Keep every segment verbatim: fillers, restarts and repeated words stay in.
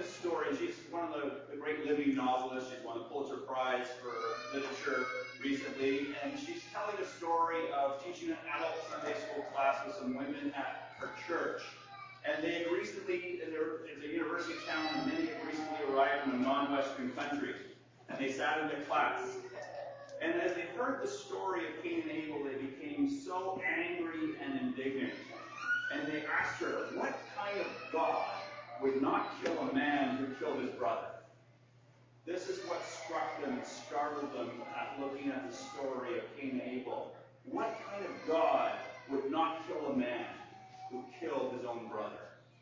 this story, and she's one of the, the great living novelists. She's won the Pulitzer Prize for literature recently, and she's telling a story of teaching an adult Sunday school class with some women at her church. And they had recently, it's a university town, and many had recently arrived from a non-Western country. And they sat into class. And as they heard the story of Cain and Abel, they became so angry and indignant. And they asked her, what kind of God would not kill a man who killed his brother? This is what struck them and startled them at looking at the story of Cain and Abel. What kind of God would not kill a man who killed his own brother?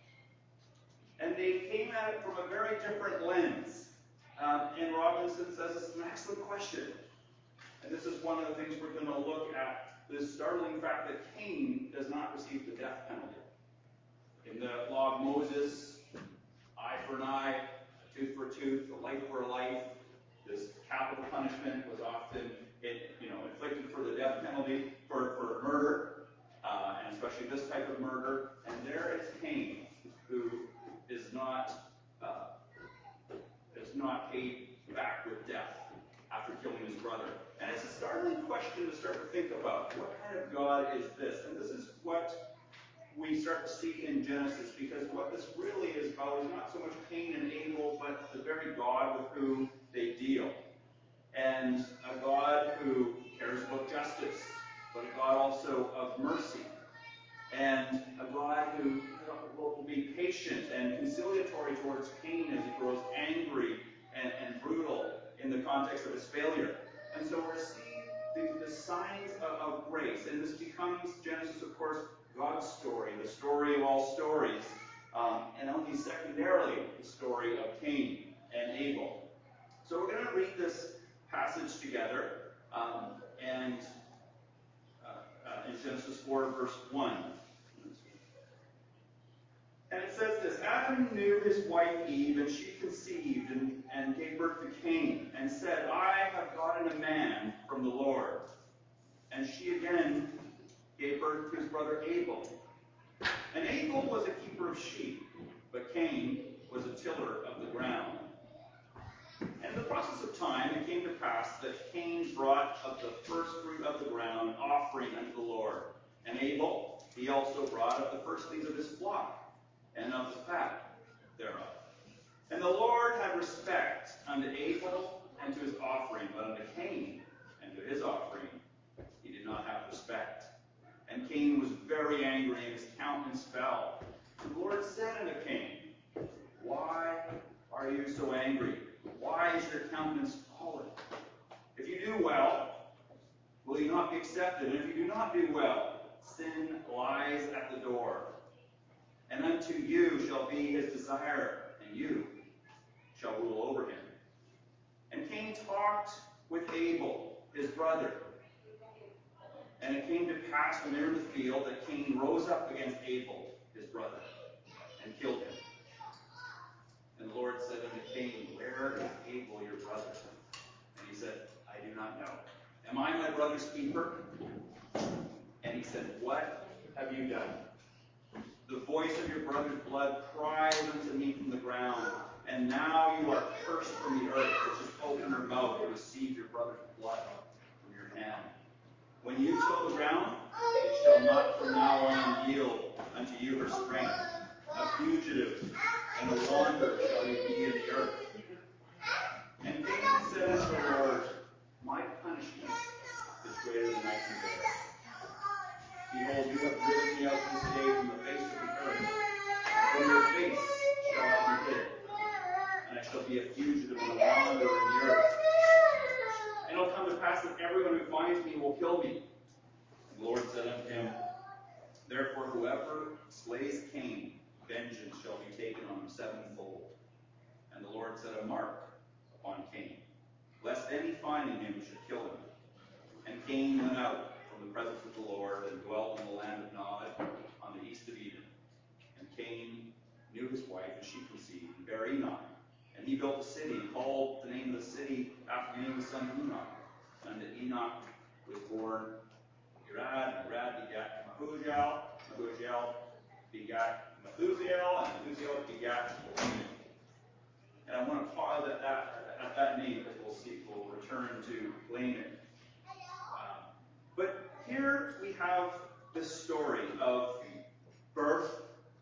And they came at it from a very different lens. Um, and Robinson says it's an excellent question. And this is one of the things we're going to look at, this startling fact that Cain does not receive the death penalty. In the law of Moses, eye for an eye, tooth for a tooth, a life for a life. This capital punishment was often it, you know, inflicted for the death penalty for, for murder, uh, and especially this type of murder. And there is Cain, who is not uh, is not paid back with death after killing his brother. And it's a startling question to start to think about. What kind of God is this? And this is what we start to see in Genesis, because what this really is about is not so much Cain and Abel, but the very God with whom they deal. And a God who cares about justice, but a God also of mercy. And a God who will be patient and conciliatory towards Cain as he grows angry and, and brutal in the context of his failure. And so we're seeing the, the signs of, of grace. And this becomes, Genesis, of course, God's story, the story of all stories, um, and only secondarily the story of Cain and Abel. So we're going to read this passage together, um, and uh, uh, in Genesis four, verse one. And it says this, Adam knew his wife Eve, and she conceived and, and gave birth to Cain, and said, I have gotten a man from the Lord. And she again gave birth to his brother Abel. And Abel was a keeper of sheep, but Cain was a tiller of the ground. And in the process of time, it came to pass that Cain brought of the first fruit of the ground offering unto the Lord. And Abel, he also brought of the firstlings of his flock, and of the fat thereof. And the Lord had respect unto Abel and to his offering, but unto Cain and to his offering he did not have respect. And Cain was very angry, and his countenance fell. And the Lord said unto Cain, Why are you so angry? Why is your countenance fallen? If you do well, will you not be accepted? And if you do not do well, sin lies at the door. And unto you shall be his desire, and you shall rule over him. And Cain talked with Abel, his brother. And it came to pass when they were in the field that Cain rose up against Abel, his brother, and killed him. And the Lord said unto Cain, Where is Abel your brother? And he said, I do not know. Am I my brother's keeper? And he said, What have you done? The voice of your brother's blood cries unto me from the ground, and now you are cursed from the earth, which has opened her mouth to receive your brother's blood from your hand. When you till the ground, it shall not from now on yield unto you her strength. A fugitive and a wanderer shall you be in the earth. And Cain said unto the Lord, My punishment is greater than I can bear. Behold, you have driven me out this day from the face of the earth. From your face shall I be hid, and I shall be a fugitive and a wanderer in the earth. And it will come to pass that everyone who finds me will kill me. And the Lord said unto him, Therefore whoever slays Cain, vengeance shall be taken on him sevenfold. And the Lord set a mark upon Cain, lest any finding him should kill him. And Cain went out from the presence of the Lord, and dwelt in the land of Nod, on the east of Eden. And Cain knew his wife, and she conceived, and bare Enoch. And he built a city, and called the name of the city after the name of his son Enoch. And to Enoch was born Irad, and Irad begat Mahujael, Mahujael begat Methusael, and Methusael begat Lamech. child at that, at that name, because we'll see, we'll return to Laman. Um, but here we have this story of birth,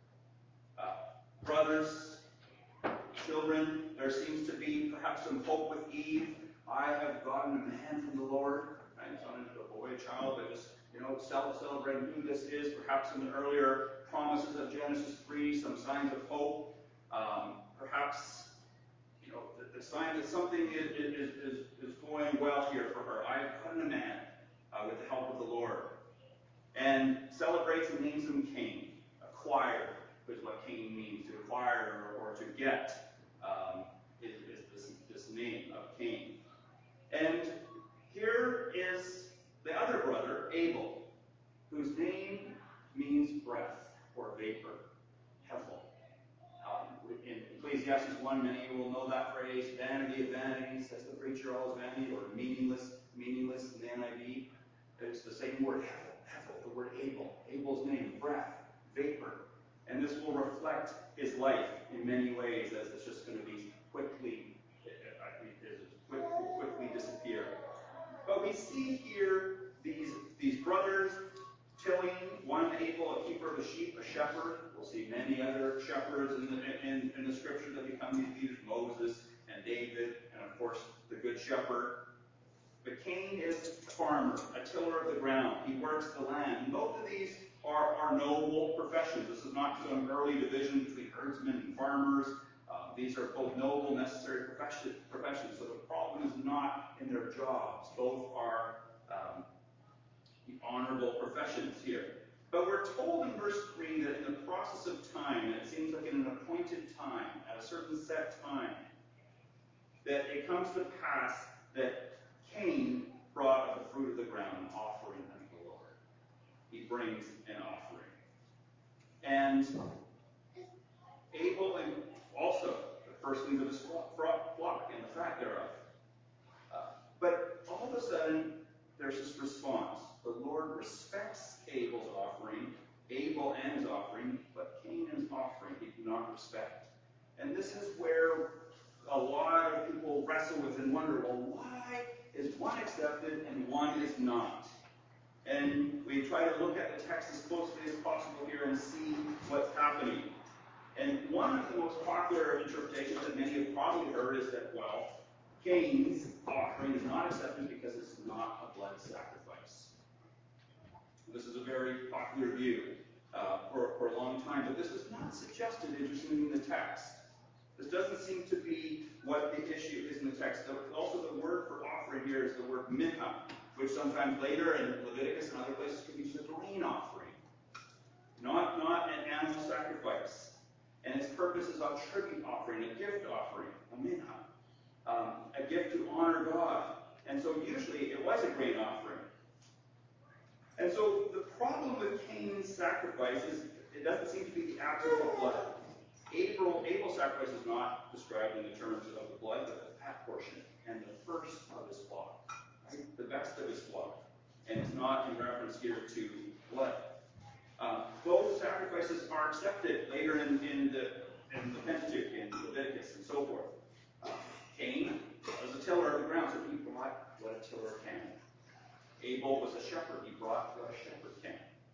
uh, brothers, children. There seems to be perhaps some hope with Eve. I have gotten a man from the Lord. Right? It's not a boy, a child, but just, you know, celebrating who this is. Perhaps in the earlier promises of Genesis three, some signs of hope. Um, perhaps, you know, the, the sign that something is, is, is, is going well here for her. I have gotten a man uh, with the help of the Lord. And celebrates and names him Cain. Acquired is what Cain means. To acquire or, or to get um, is, is this, this name of Cain. And here is the other brother, Abel, whose name means breath or vapor, Hevel. Um, in Ecclesiastes one, many of you will know that phrase, vanity of vanities, says the preacher, all is vanity, or meaningless, meaningless in the N I V. It's the same word, Hevel, Hevel, the word Abel. Abel's name, breath, vapor. And this will reflect his life in many ways, as it's just going to be quickly, I think, quick, quickly disappear. But we see here these, these brothers tilling, one Abel, a keeper of the sheep, a shepherd. We'll see many other shepherds in the, in, in the scripture that become these leaders, Moses and David, and of course the good shepherd. But Cain is a farmer, a tiller of the ground. He works the land. Both of these are, are noble professions. This is not some early division between herdsmen and farmers. Uh, these are both noble, necessary profession, professions. So the problem is not in their jobs. Both are um, honorable professions here. But we're told in verse three that in the process of time, and it seems like in an appointed time, at a certain set time, that it comes to pass that Cain brought of the fruit of the ground an offering unto the Lord. He brings an offering. And Abel and also the firstlings of his flock and the fat thereof. Uh, but all of a sudden, there's this response. The Lord respects Abel's offering, Abel and his offering, but Cain's offering he did not respect. And this is where a lot of people wrestle with and wonder, well, why is one accepted and one is not? And we try to look at the text as closely as possible here and see what's happening. And one of the most popular interpretations that many have probably heard is that, well, Cain's offering is not accepted because it's not a blood sacrifice. This is a very popular view uh, for, for a long time, but this is not suggested, interestingly, in the text. This doesn't seem to be what the issue is in the text. Also, the word for offering here is the word mincha, which sometimes later in Leviticus and other places can be used as a grain offering, not, not an animal sacrifice. And its purpose is a tribute offering, a gift offering, a mincha, um, a gift to honor God. And so usually it was a grain offering. And so the problem with Cain's sacrifice is it doesn't seem to be the absence of blood. Abel, Abel's sacrifice is not described in the terms of the blood, but the fat portion and the first of his flock, right? The best of his flock. And it's not in reference here to blood. Uh, both sacrifices are accepted later in, in, the, in the Pentateuch, in Leviticus, and so forth. Uh, Cain was a tiller of the ground, so he brought what a tiller can. Abel was a shepherd. He brought what a shepherd can.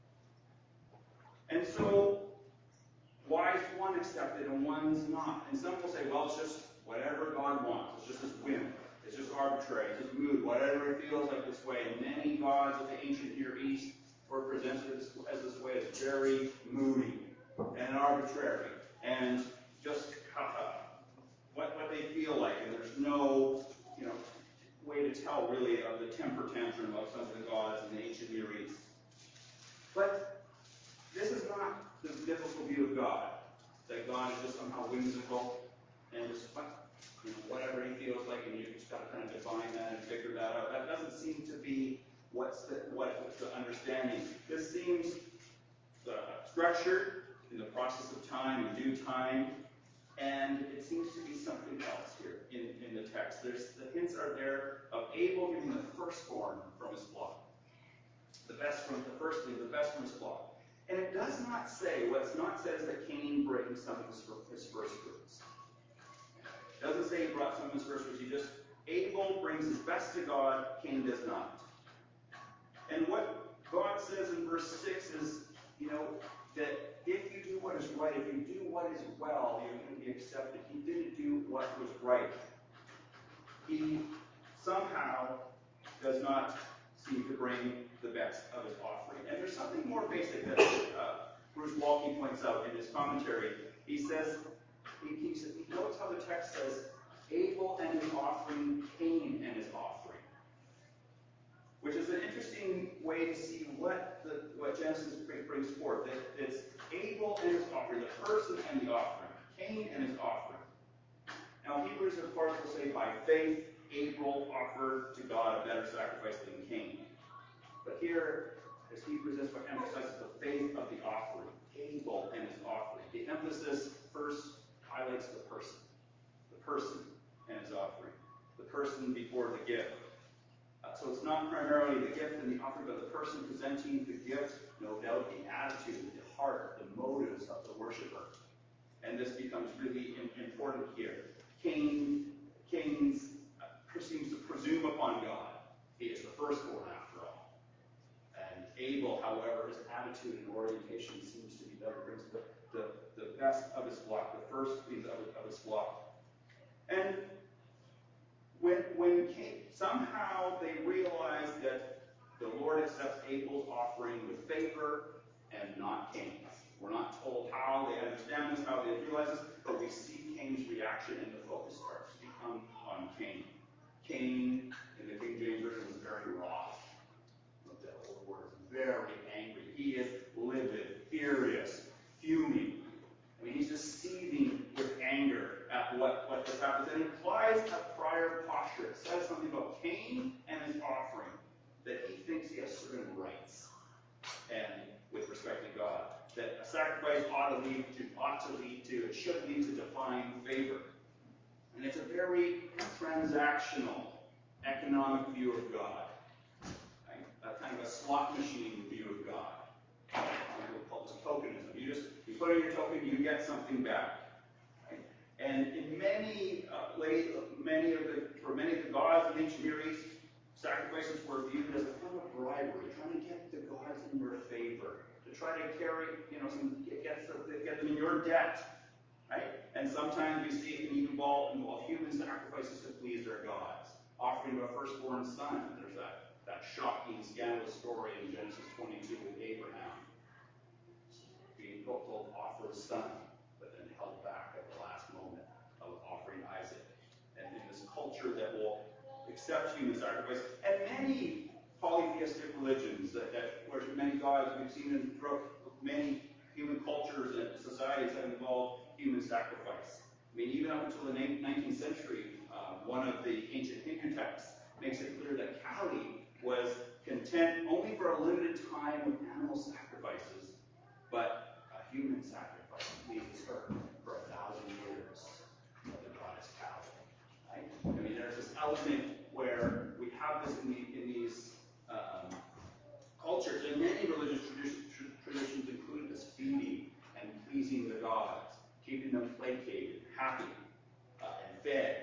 And so, why is one accepted and one's not? And some will say, well, it's just whatever God wants. It's just his whim. It's just arbitrary. It's his mood. Whatever it feels like this way. And many gods of the ancient Near East were presented as, as this way. It's very moody and arbitrary. And just uh, what, what they feel like. And there's no, you know, way to tell, really, of the temper tantrum of some of the gods in the ancient Near East. But this is not the biblical view of God, that God is just somehow whimsical and just you know, whatever he feels like, and you just got to kind of define that and figure that out. That doesn't seem to be what's the, what the understanding. This seems uh, structured in the process of time, in due time, and it seems to be something else here in, in the text. There's the hints are there of Abel giving the firstborn from his flock, the best from the firstling, the best from his flock. And it does not say, what's not said is that Cain brings some of his, his first fruits. It doesn't say he brought some in this verse, but he just, Abel brings his best to God, Cain does not. And what God says in verse six is, you know, that if you do what is right, if you do what is well, you're going to be accepted. He didn't do what was right. He somehow does not seem to bring the best of his offering. And there's something more basic that uh, Bruce Walke points out in his commentary. He says, he, he, he notes how the text says, Abel and his offering, Cain and his offering. Which is an interesting way to see what the, what Genesis brings forth. That it's Abel and his offering, the person and the offering, Cain and his offering. Now, Hebrews, of course, will say by faith, Abel offered to God a better sacrifice than Cain. But here, as Hebrews emphasizes the faith of the offering, Abel and his offering. The emphasis first highlights the person, the person and his offering, the person before the gift. Uh, so it's not primarily the gift and the offering, but the person presenting the gift, no doubt the attitude, the heart, the motives of the worshiper. And this becomes really in, important here. Cain, Cain uh, seems to presume upon God. He is the firstborn after all. And Abel, however, his attitude and orientation seems to be better, brings the, the, the best of his flock, the first things of, of his flock. And when, when Cain, somehow they realize that the Lord accepts Abel's offering with favor and not Cain's. We're not told how they understand this, how they realize this, but we see Cain's reaction, and the focus starts to become on Cain. Cain, in the King James Version, was very wroth. Look at that old word. Very angry. He is livid, furious, fuming. I mean, he's just seething with anger at what, what has happened. And it implies a prior posture. It says something about Cain and his offering, that he thinks he has certain rights, and with respect to God, that a sacrifice ought to lead to, ought to lead to, it should lead to divine favor. And it's a very transactional, economic view of God. Right? A kind of a slot machine view of God. We'll call this tokenism. You just you put in your token, you get something back. Right? And in many, uh, late, many of the, for many of the gods in ancient Near East, sacrifices were viewed as a form of bribery, trying to get the gods in your favor, to try to carry, you know, some get, get them in your debt, right? And sometimes we see it can even involve, involve human sacrifices to please their gods. Offering of a firstborn son. There's that, that shocking, scandalous story in Genesis twenty-two with Abraham being told to offer the son, but then held back at the last moment of offering Isaac. And in this culture that will accept human sacrifice, and many polytheistic religions that, that worship many gods, we've seen in throughout many human cultures and societies that involve human sacrifice. I mean, even up until the nineteenth century, uh, one of the ancient Hindu texts makes it clear that Kali was content only for a limited time with animal sacrifices, but a human sacrifice pleases her for a thousand years of the goddess Kali. Right? I mean, there's this element where we have this in, the, in these um, cultures, and many religious traditions, traditions include this feeding and pleasing the gods, keeping them placated, happy, uh, and fed.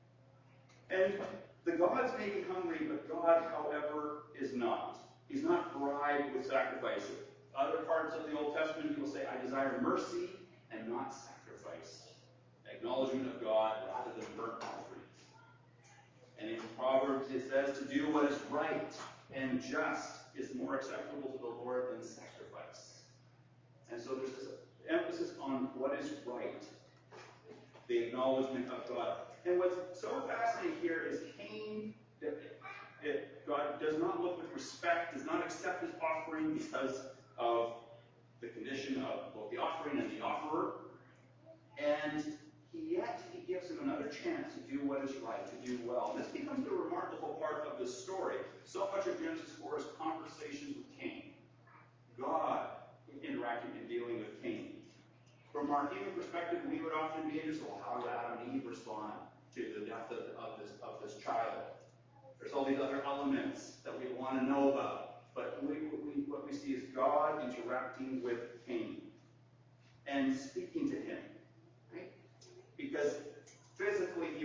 And the gods may be hungry, but God, however, is not. He's not bribed with sacrifice. Other parts of the Old Testament, he will say, I desire mercy and not sacrifice. Acknowledgement of God rather than burnt offerings. And in Proverbs it says to do what is right and just is more acceptable to the Lord than sacrifice. And so there's this emphasis on what is right, the acknowledgement of God. And what's so fascinating here is Cain, it, it, God does not look with respect, does not accept his offering because of the condition of both the offering and the offerer. And he, yet he gives him another chance to do what is right, to do well. And this becomes the remarkable part of this story. So much of Genesis four is conversations with Cain. God interacting and dealing with Cain. From our human perspective, we would often be interested, well, how did Adam and Eve respond to the death of, of, this, of this child? There's all these other elements that we want to know about. But we, we, what we see is God interacting with Cain and speaking to him. Right? Because physically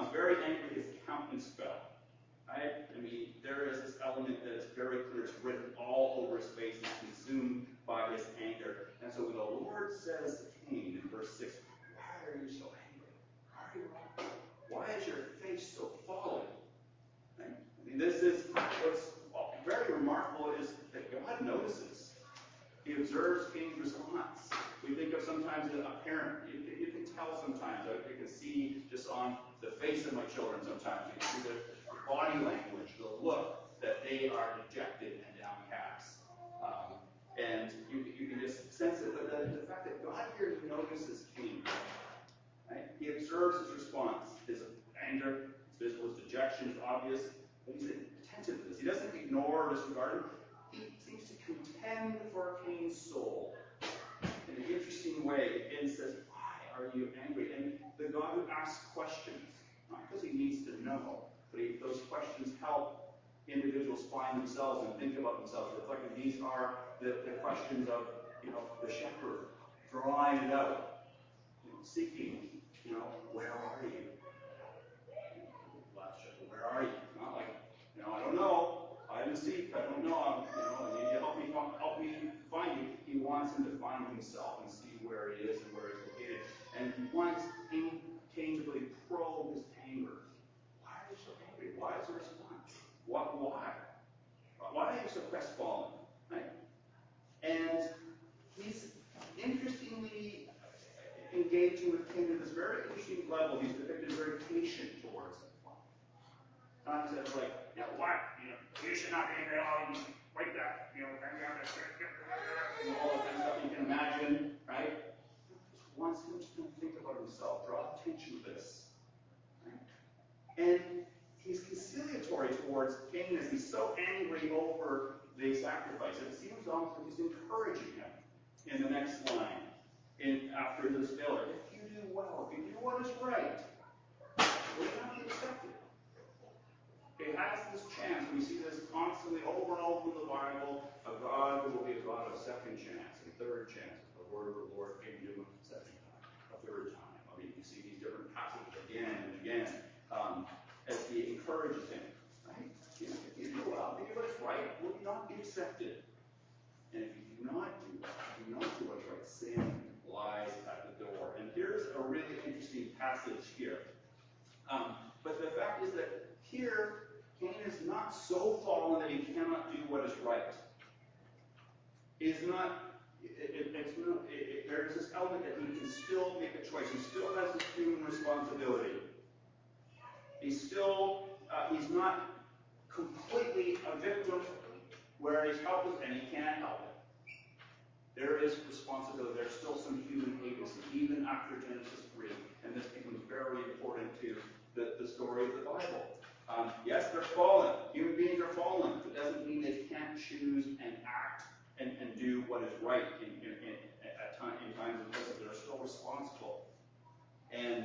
was very angry, his countenance fell. Right? I mean, there is this element that is very clear. It's written all over his face. He's consumed by his anger. And so when the Lord says to Cain in verse six, why are you so angry? Why are you Why is your face so fallen? Right? I mean, this is what's very remarkable is that God notices. He observes Cain's response. We think of sometimes a parent. You can, you can tell sometimes. You can see just on the face of my children sometimes. You can see the body language, the look that they are dejected and downcast. Um, and you, you can just sense it. But the, the fact that God here notices Cain, right? He observes his response. His anger, his visible, his dejection is obvious. But he's attentive to this. He doesn't ignore or disregard him. He seems to contend for Cain's soul in an interesting way. It says, why are you angry? And the God who asks questions, not because he needs to know, but he, those questions help individuals find themselves and think about themselves, reflecting. These are the, the questions of, you know, the shepherd drawing it out, you know, seeking, you know, where are you? Last shepherd, where are you? Not like, you know, I don't know. I didn't seek. I don't know. I'm, you know, I need you to help me, help me find you. He wants him to find himself and see where he is and where he's located. And he wants Cain, Cain to really probe his anger. Why are you so angry? Why is there a response? What? Why? Why are you so crestfallen? Right? And he's interestingly engaging with Cain at this very interesting level. He's depicted very patient towards him. Not just like, you know, what? You know, you should not be angry at all. You wait that. You know, and all that kind of stuff you can imagine, right? Just wants him to think about himself, draw attention to this. Right? And he's conciliatory towards Cain as he's so angry over the sacrifice. It seems almost like he's encouraging him in the next line, in after this failure. If you do well, if you do what is right, will you not be accepted? He has this chance. We see this constantly over and over in the Bible. A God who will be a God of second chance and third chance. The word of the Lord came to him a second time, a third time. I mean, you see these different passages again and again um, as he encourages him. Right? You know, if you do well, if you do what's right, will you not be accepted? And if you do not do well, if you do not do what's right, sin lies at the door. And here's a really interesting passage here. Um, but the fact is that here, Cain is not so fallen that he cannot do what is right. He's not, it, it, it's not it, it, there's this element that he can still make a choice. He still has this human responsibility. He's still, uh, he's not completely a victim where he's helpless and he can't help it. There is responsibility. There's still some human agency, even after Genesis three. And this becomes very important to the, the story of the Bible. Um, yes, they're fallen. Human beings are fallen. It doesn't mean they can't choose and act and, and do what is right in, in, in, at time, in times and places. They're still responsible. And,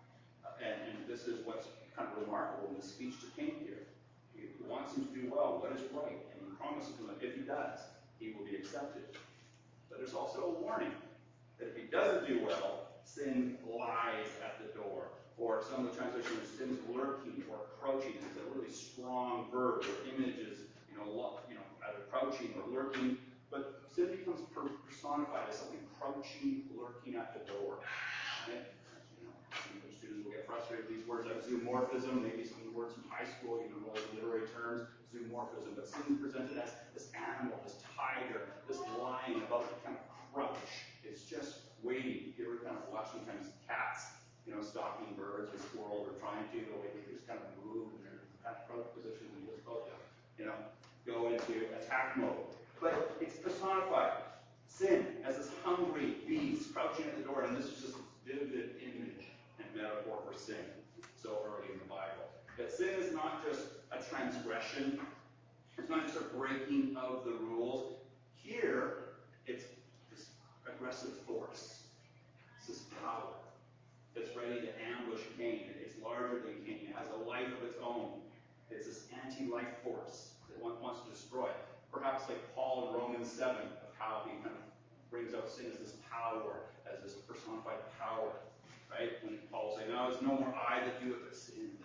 and and this is what's kind of remarkable in the speech to Cain here. He wants him to do well, what is right, and he promises him that if he does, he will be accepted. But there's also a warning that if he doesn't do well, sin lies at the door. Or some of the translations, sin is lurking or crouching. It's a really strong verb. The image is, you know, you know, either crouching or lurking. But sin becomes personified as something crouching, lurking at the door. Right? You know, students will get frustrated with these words like zoomorphism, maybe some words from high school, you know, those literary terms, zoomorphism. But sin is presented as this animal, this tiger, this lion about to kind of crouch. It's just waiting. You ever kind of watch sometimes cats, you know, stalking birds or squirrels or trying to, the way they just kind of move and they're in that crouch position and just about to, you know, go into attack mode. But it's personified. Sin as this hungry beast crouching at the door, and this is just a vivid image and metaphor for sin so early in the Bible. That sin is not just a transgression, it's not just a breaking of the rules. Here, it's this aggressive force, it's this power that's ready to ambush Cain. It's larger than Cain. It has a life of its own. It's this anti-life force that one wants to destroy. Perhaps like Paul in Romans seven, of how he kind of brings out sin as this power, as this personified power. Right? When Paul says, no, it's no more I that do it, but sin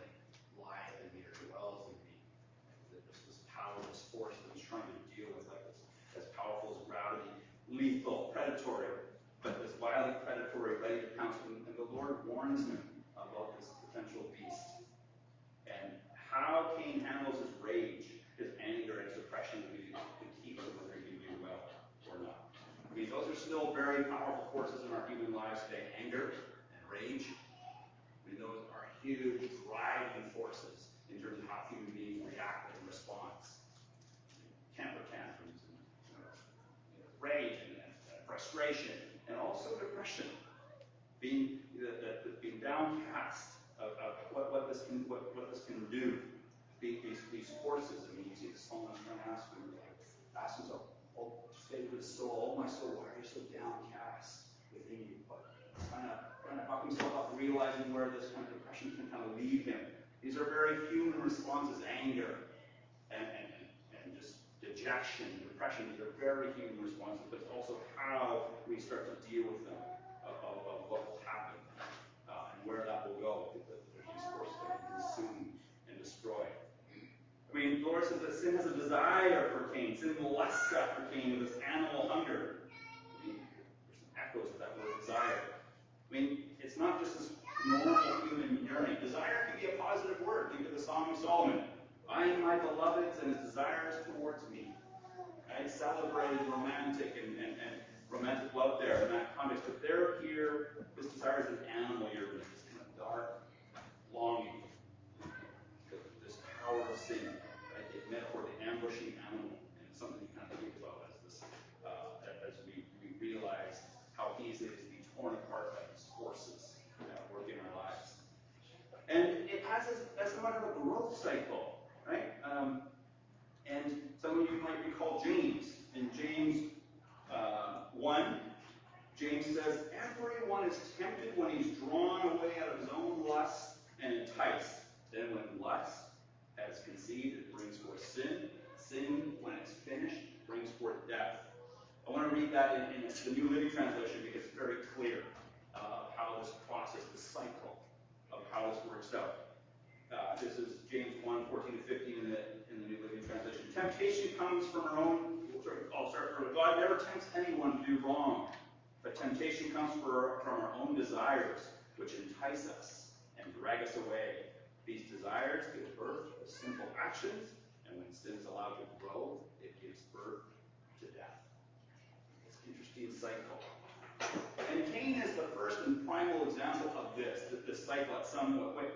warns him about this potential beast. And how Cain handles his rage, his anger, and his depression will be the key to whether he can do well or not. I mean, those are still very powerful forces in our human lives today. Anger and rage. I mean, those are huge driving forces in terms of how human beings react and respond. Temper tantrums, and, you know, rage, and, and frustration, and also depression. Being the, the, being downcast of, of what, what this can what, what this can do. These, these forces. I mean, you see the psalmist trying to ask him, ask himself, "Oh, say to his soul, oh my soul, why are you so downcast within you?" But trying to trying to buck himself up, realizing where this kind of depression can kind of lead him. These are very human responses: anger and and, and just dejection, depression. These are very human responses, but it's also how we start to deal with them, of, of, of what will happen uh, and where that will go. There's these forces that can consume and destroy. I mean, the Lord says that sin has a desire for Cain. Sin lusts after Cain with this animal hunger. I mean, there's some echoes of that word desire. I mean, it's not just this normal human yearning. Desire can be a positive word. Think of the Song of Solomon. I am my beloved's and his desires towards me. Right? Celebrated romantic and, and, and romantic love there in that context. But there here, this desire is an animal yearning, this kind of dark longing. This power of sin, right? The metaphor, the ambushing animal, and it's something you kind of think about as this, uh, as we, we realize how easy it is to be torn apart by these forces that work in our lives. And it has as, as somewhat of a growth cycle, right? Um, and some of you might recall James. In James uh, one, James says, everyone is tempted when he's drawn away out of his own lust and enticed. Then when lust has conceived, it brings forth sin. Sin, when it's finished, brings forth death. I want to read that in, in the New Living Translation because it's very clear uh, how this process, the cycle of how this works out. Uh, this is James one, fourteen to fifteen in the, in the New Living Translation. Temptation comes from our own, sorry, I'll start from God never tempts anyone to do wrong, but temptation comes for, from our own desires, which entice us and drag us away. These desires give birth to sinful actions, and when sin is allowed to grow, it gives birth to death. It's an interesting cycle. And Cain is the first and primal example of this, this cycle at some,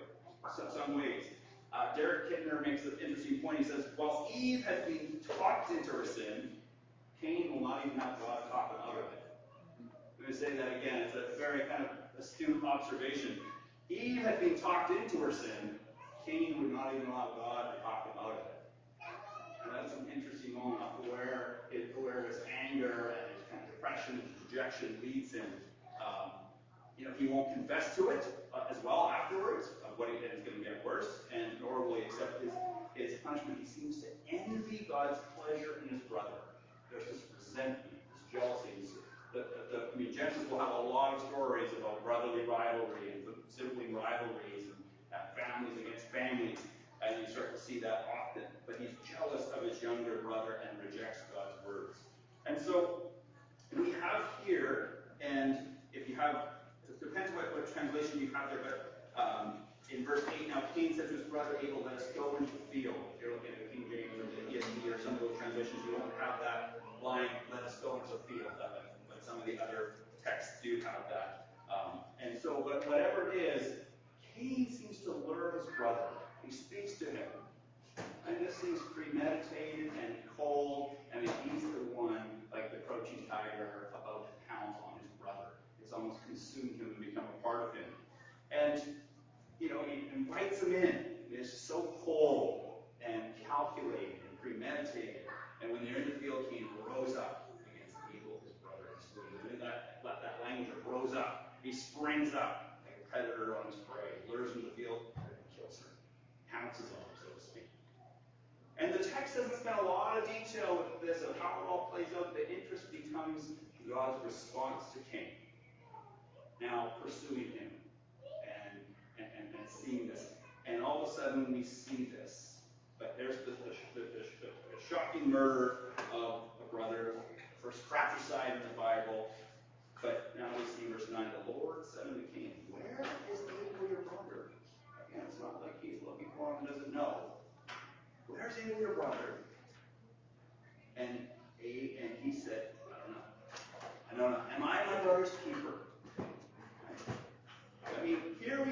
some ways. Uh, Derek Kidner makes an interesting point. He says, while Eve had been talked into her sin, Cain will not even have God talk him out of it. I'm going to say that again. It's a very kind of astute observation. Eve had been talked into her sin. Cain would not even allow God to talk him out of it. And that's an interesting moment of where, it, where his anger and his kind of depression and dejection leads him. Um, you know, he won't confess to it uh, as well afterwards, of what he is going to get worse, and nor will he accept his, his punishment. He seems to envy God's pleasure in his brother. There's this resentment, this jealousy. This, the, the, the, I mean, Genesis will have a lot of stories about brotherly rivalry and sibling rivalries and uh, families against families, and you start to see that often. But he's jealous of his younger brother and rejects God's words. And so we have here, and if you have, it depends what, what translation you have there, but um, in verse eight, now Cain said to his brother Abel, let us go into the field. If you're looking at the King James or the E S V or some of those translations, you won't have that line, let us go into the field. But some of the other texts do have that. Um, and so, but whatever it is, Cain seems to lure his brother. He speaks to him. And this seems premeditated and cold. I mean, he's the one, like the crouching tiger, about to pounce on his brother. It's almost consumed him and become a part of him. And, you know, he invites him in. It's so cold and calculated and premeditated. And when they're in the field, Cain rose up against Abel, his brother. And that, that language of rose up. He springs up like a predator on his prey, lures him to the field, and kills him. Pounces on him, so to speak. And the text doesn't spend a lot of detail with this of how it all plays out. The interest becomes God's response to Cain. Now pursuing him and, and, and, and seeing this. And all of a sudden we see this. But there's the, the, the, the, the shocking murder of a brother, the first fratricide in the Bible. But now we see verse nine, the Lord said unto Cain, where is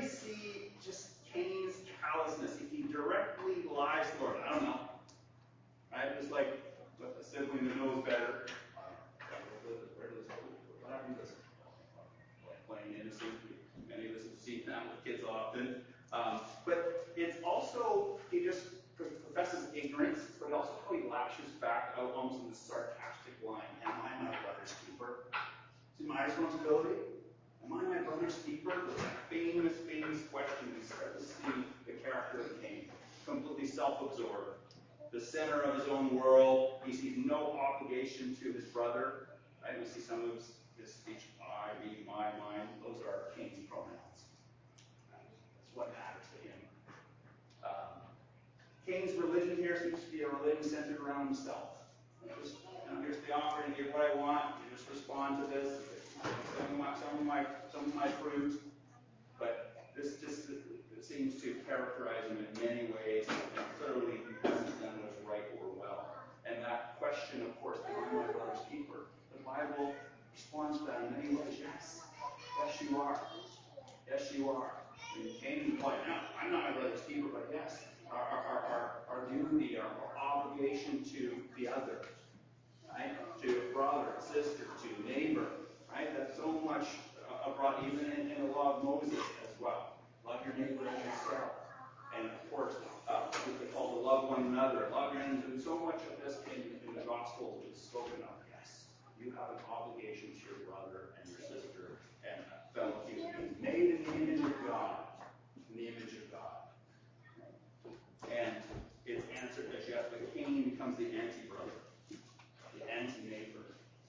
see just Cain's callousness. He, he directly lies to the Lord. I don't know. Right? Just like a sibling that knows better. What happened to this? Playing innocent. Many of us have seen that with kids often. Um, but it's also, he just professes ignorance, but also how he lashes back out almost in this sarcastic line. Am I my brother's keeper? Is it my responsibility? Am I my brother's keeper? That famous, famous question. We start to see the character of Cain. Completely self-absorbed. The center of his own world. He sees no obligation to his brother. Right? We see some of his, his speech, I, me, my, mine. Those are Cain's pronouns. That's what matters to him. Um, Cain's religion here seems to be a religion centered around himself. Just, you know, here's the offering, here's what I want. You just respond to this. Some of my, some of my, some of my fruit. But this just it seems to characterize him in many ways, and clearly he hasn't done what's right or well. And that question, of course, am I my brother's keeper? The Bible responds to that in many ways. Yes. Yes, you are. Yes, you are. And Cain is pointing out, I'm not my brother's keeper, but yes, our, our, our, our duty, our, our obligation to the other, right? To brother, sister, to neighbor, right? That's so much uh, brought even in, in the law of Moses as well. Love your neighbor as yourself. And of course, uh, they call to love one another, love your enemies. And so much of this in, in the Gospels is spoken of. Yes, you have an obligation to your brother and your sister and fellow human beings, made in the image of God. In the image of God. And it's answered as yes, but Cain becomes the anti-brother, the anti-neighbor.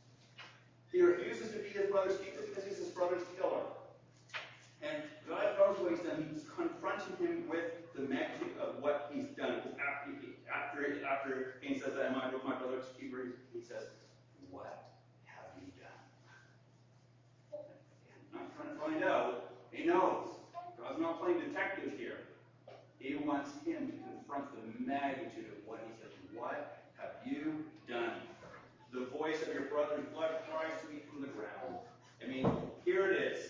He refuses to be his brother's keeper because he's his brother's killer. And God knows what he's done. He's confronting him with the magnitude of what he's done. After, after, after Cain says, am I my brother's keeper? He says, what have you done? Not trying to find out. He knows. God's not playing detective here. He wants him to confront the magnitude of what he says. What have you done? The voice of your brother's blood cries to me from the ground. I mean, here it is.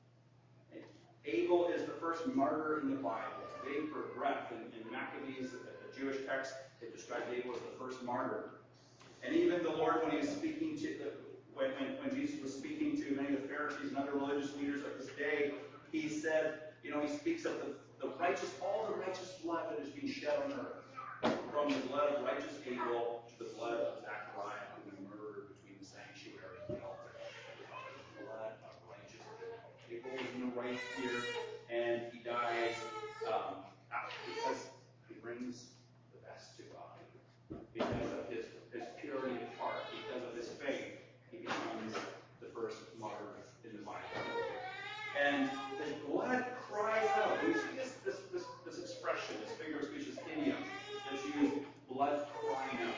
Abel is the first martyr in the Bible. Vapor, breath, in, in Maccabees, the Jewish text, it describes Abel as the first martyr. And even the Lord, when he was speaking to, the, when, when, when Jesus was speaking to many of the Pharisees and other religious leaders of his day, he said, you know, he speaks of the, the righteous, all the righteous blood that is being shed on earth. From the blood of righteous Abel to the blood of Zachariah, who was murdered between the sanctuary and the altar. The blood of righteous Abel. Abel is in the right here, and he dies um, because he brings the best to God. Because of his, his purity of heart, because of his faith, he becomes the first martyr in the Bible. And his blood cries out. You see this, this, this, this expression, this figure of speech, this idiom that's used, blood crying out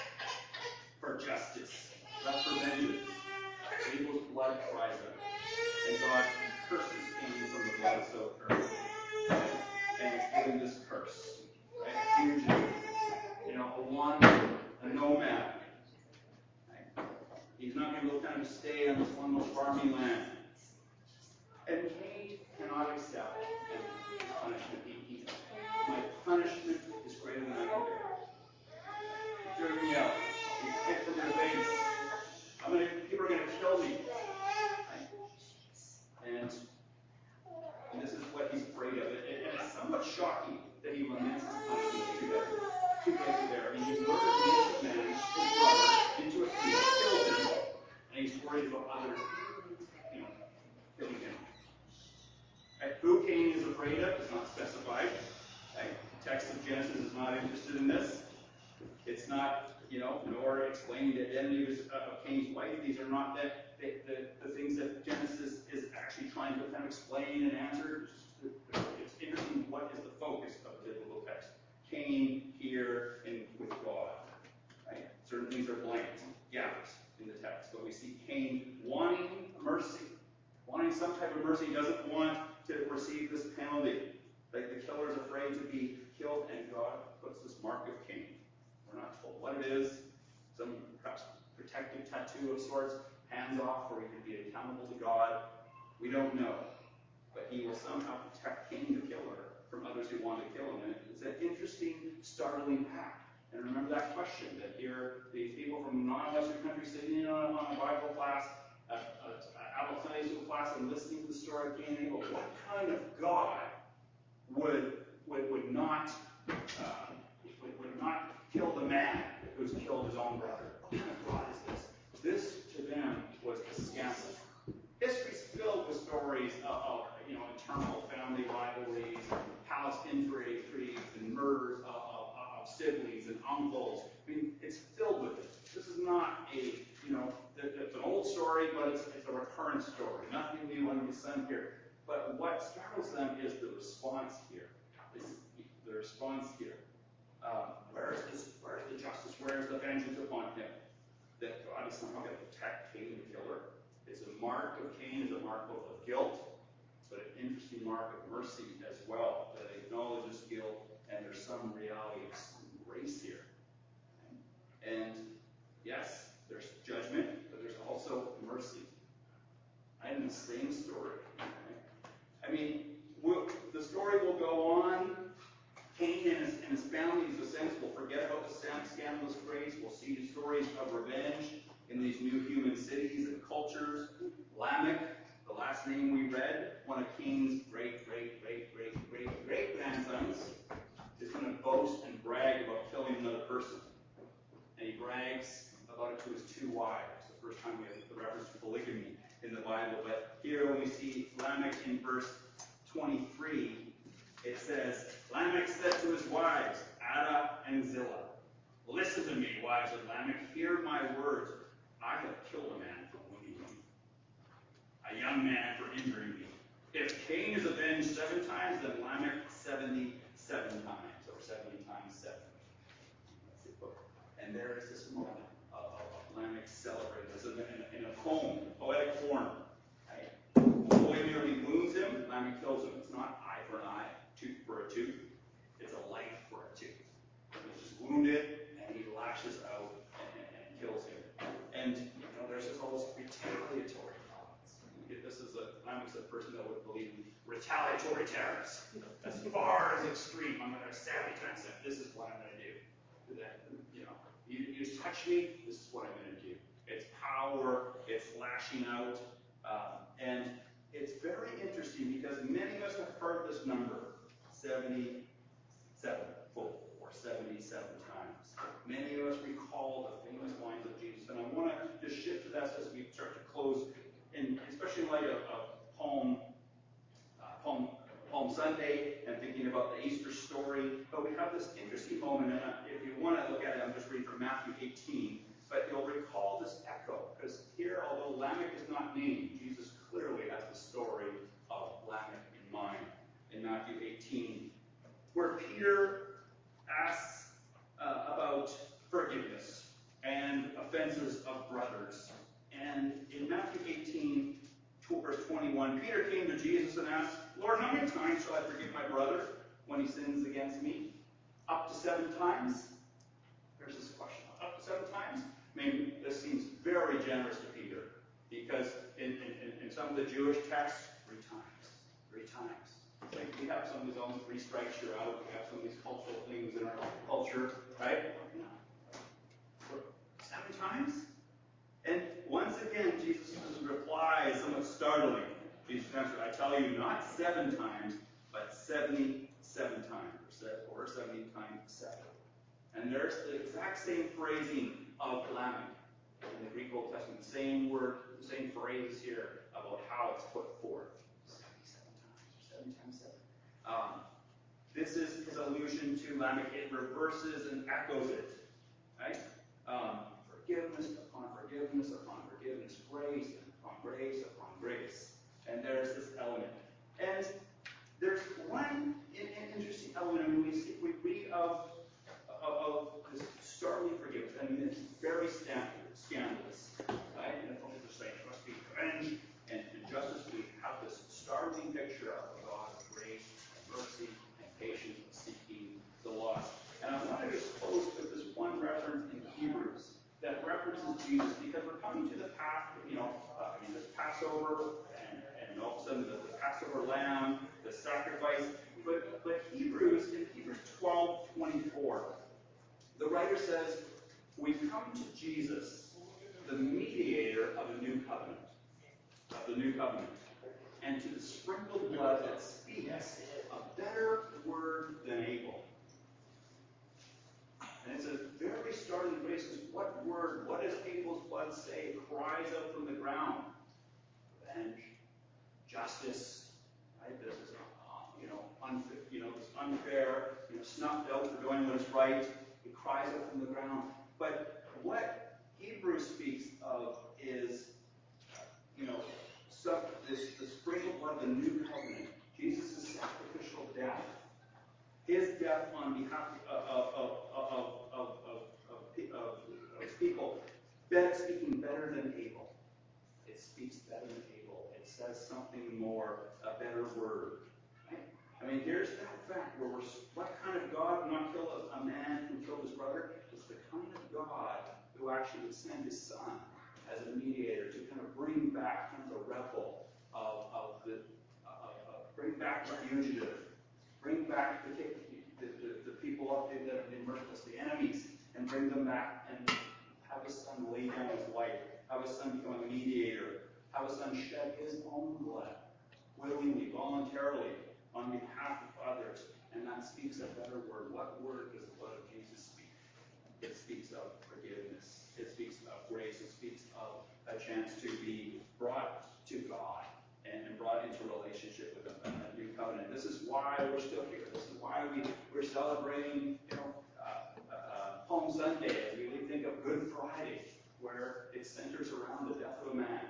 for justice, not for vengeance. Abel's blood cries out. And God curses Cain from the blood so earth. And he's giving this curse. Right? A fugitive. You know, a wanderer, a nomad. Right? He's not going to be able to kind of stay on this one little farming land. And Cain cannot accept his punishment. He, he, my punishment is greater than I can bear. He's me out. He's kicked in their face. I'm gonna, people are going to kill me. Right? And, and this is what he's afraid of. And, and it's somewhat shocking that he laments his punishment two days, two days there. I mean, he's murdered an innocent man, his brother, into a field, killed him, and he's worried about others, you know, killing him. Right? Who Cain is afraid of is not specified. Right? The text of Genesis is not interested in this. It's not, you know, nor explaining the identity of, his, uh, of Cain's wife. These are not the, the, the, the things that Genesis is actually trying to kind of explain and answer. It's, it's interesting what is the focus of the biblical text. Cain here and with God. Right? Certain things are blank, gaps in the text. But we see Cain wanting mercy. Wanting some type of mercy. He doesn't want to receive this penalty. Like the killer is afraid to be killed, and God puts this mark of Cain. We're not told what it is. Some perhaps protective tattoo of sorts, hands off, where he can be accountable to God. We don't know. But he will somehow protect want to kill him. And it's an interesting, startling act. And remember that question that here, these people from non-Western countries sitting in on, on a Bible class, a, a, a adult Sunday school class, and listening to the story of Cain and Abel. What kind of God would would, would not uh, would, would not kill the man who's killed his own brother? What kind of God is this? This to them was a scandal. History's filled with stories of, of you know internal family rivalries, palace intrigues, and murders of, of, of siblings and uncles. I mean, it's filled with it. This is not a you know it's an old story, but it's it's a recurrent story. Nothing new under the sun here. But what startles them is the response here. Is the response here. Um, where is this? Where is the justice? Where is the vengeance upon him? That God is somehow going to protect Cain the killer. It's a mark of Cain, is a mark both of guilt, but an interesting mark of mercy as well, that acknowledges guilt, and there's some reality of some grace here. And yes, there's judgment, but there's also mercy. And the same story. I mean, we'll, the story will go on. Cain and his, and his family, his descendants, will forget about the scandalous grace. We'll see stories of revenge in these new human cities and cultures. Lamech, the last name we read, one of Cain's great, great, great, great, great, great grandsons, is going to boast and brag about killing another person. And he brags about it to his two wives. The first time we have the reference to polygamy in the Bible. But here when we see Lamech in verse twenty-three, it says, Lamech said to his wives, Ada and Zillah, listen to me, wives of Lamech, hear my words. I have killed a man for wounding me, a young man for injuring me. If Cain is avenged seven times, then Lamech seventy-seven times, or seventy times seven. And there is this moment of, of, of Lamech celebrating this in a, in a poem, poetic form. Right? The boy merely wounds him, Lamech kills him. It's not eye for an eye, tooth for a tooth. It's a life for a tooth. He's just wounded, and he lashes out and, and, and kills him. And you know, there's just all this retaliatory thoughts. This is a Lamech's a person that would believe in retaliatory terrors. As far as extreme, I'm going to seventy times that. This is what I'm going to do. That, you know, you, you touch me, this is what I'm going to do. It's power, it's lashing out, um, and it's very interesting because many of us have heard this number, seventy-seven full, or seventy-seven times. Many of us recall the famous lines of Jesus, and I want to just shift to that as we start to close, in, especially in light of, of Palm, uh, Palm, Palm Sunday and thinking about the Easter story. But we have this interesting moment, and if you want to look at it, I'm just reading from Matthew eighteen. But you'll recall this echo, because here, although Lamech is not named, Jesus clearly has the story of Lamech in mind in Matthew eighteen, where Peter asks uh, about forgiveness and offenses of brothers. And in Matthew eighteen, verse twenty-one, Peter came to Jesus and asked, Lord, how many times shall I forgive my brother when he sins against me? Up to seven times? There's this question. Up to seven times? I mean, this seems very generous to Peter, because in, in, in some of the Jewish texts, three times. Three times. Like we have some of these own three strikes you're out. We have some of these cultural things in our culture, right? No. Seven times? And once again, Jesus' reply is somewhat startling. Jesus answered, I tell you, not seven times, but seventy-seven times, or seventy times seven. And there's the exact same phrasing of Lamech in the Greek Old Testament. The same word, the same phrase here about how it's put forth. seventy-seven times, or seven times seven. Um, this is his allusion to Lamech. It reverses and echoes it. Right? Um, forgiveness upon forgiveness upon forgiveness, grace upon grace upon grace. And there's this element. And there's one interesting element. I mean, we, see, we read of, of, of this startling forgiveness. I mean, it's very scandalous. Right? And it's only just saying, must be revenge and, and justice. We have this startling picture of a God of grace and mercy and patience and seeking the lost. And I want to just close with this one reference in Hebrews that references Jesus, because we're coming to the path, you know, uh, I mean, this Passover, and, and all of a sudden the, the Passover lamb, the sacrifice. But, but Hebrews says, we come to Jesus, the mediator of a new covenant, of the new covenant, and to the sprinkled blood that speaks a better word than Abel. And it's a very startling phrase, because what word, what does Abel's blood say? It cries out from the ground. Revenge, justice, right? This is, uh, you know, unfair, you know, it's unfair, you know, snuffed out for doing what is right. It cries out from the ground. But what Hebrews speaks of is, you know, some, this, the sprinkled blood, the new covenant, Jesus' sacrificial death, his death on behalf of, of, of, of, of, of, of, of his people, better, speaking better than Abel. It speaks better than Abel. It says something more, a better word. Right? I mean, here's that fact where we're, what kind of God would not kill a, a man who killed his brother? It's the kind of God who actually would send his son as a mediator to kind of bring back kind of the rebel of, of the, uh, uh, bring back the fugitive, bring back the, the, the, the people out there that have been merciless, the enemies, and bring them back and have his son lay down his life, have his son become a mediator, have his son shed his own blood, willingly, voluntarily, on behalf of others. And that speaks a better word. What word does the blood of Jesus speak? It speaks of forgiveness. It speaks of grace. It speaks of a chance to be brought to God and, and brought into relationship with a, a new covenant. This is why we're still here. This is why we, we're celebrating, you know, uh, uh, Palm Sunday, as we think of Good Friday, where it centers around the death of a man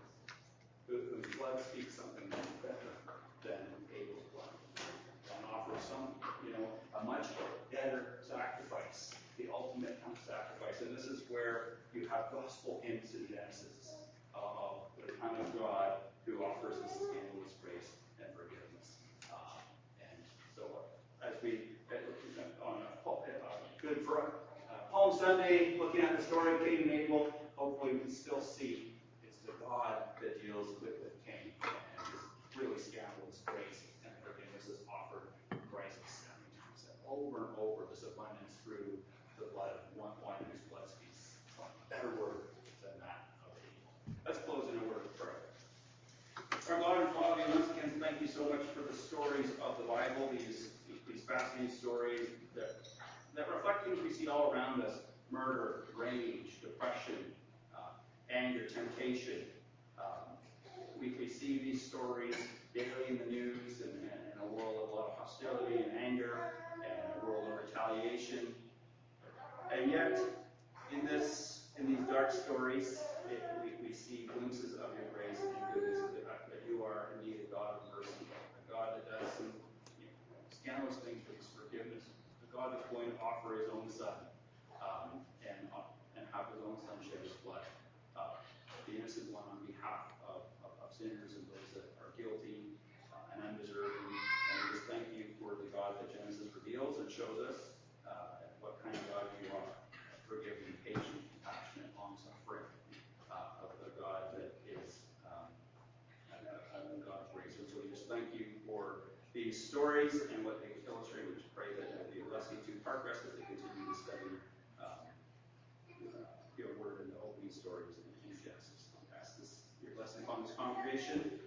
whose blood speaks something better than Abel's blood, and offers some, you know, a much better sacrifice, the ultimate kind of sacrifice. And this is where you have gospel hymns in Genesis of the kind of God who offers us scandalous grace and forgiveness. Uh, and so, as we uh, on a, uh, Good for uh, Palm Sunday, looking at the story of Cain and Abel, hopefully we can still see it's the God that deals with, with Cain, and this really scandalous grace and forgiveness is offered in Christ seven times, over and over, this abundance through the blood of one, one whose blood speaks a better word than that of Abel. Let's close in a word of prayer. Our God and Father, once again, thank you so much for the stories of the Bible, these these fascinating stories that that reflect things we see all around us: murder, rage, depression, uh, anger, temptation. Um, we, we see these stories daily in the news, and, and in a world of a lot of hostility and anger, and a world of retaliation. And yet, in this, in these dark stories, it, we, we see glimpses of your grace and your goodness, that, that you are indeed a God of mercy, a God that does some, you know, scandalous things for his forgiveness, a God that's going to offer his own Son, um, and uh, and have his own Son shed his blood, uh, the innocent one on behalf of, of, of sinners and those that are guilty uh, and undeserving. And we just thank you for the God that Genesis reveals and shows us uh, what kind of God you are: forgiving, patient, compassionate, long-suffering, uh, of the God that is um, a, a, a God of grace. And so we just thank you for these stories and what they illustrate. We just pray that it will be a blessing to Parkrest as they continue to study um, uh, your word and the opening stories in, in Genesis. I ask this, your blessing upon this congregation.